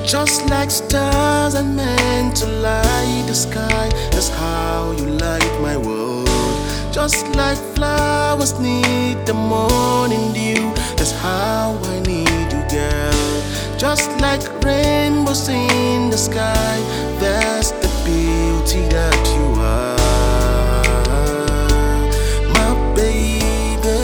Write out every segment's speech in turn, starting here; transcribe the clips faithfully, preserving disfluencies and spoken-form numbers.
Just like stars are meant to light the sky, that's how you light my world. Just like flowers need the morning dew, that's how I need you, girl. Just like rainbows in the sky, that's the beauty that you are, my baby.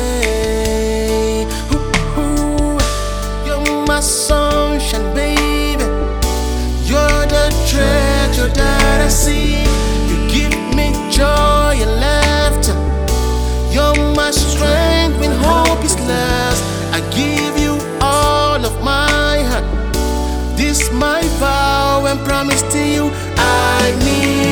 Ooh, ooh. You're my sunshine, baby. You're the treasure that I see. You give me joy and laughter. You're my strength when hope is lost. I give you all of my heart. This my vow and promise to you. I need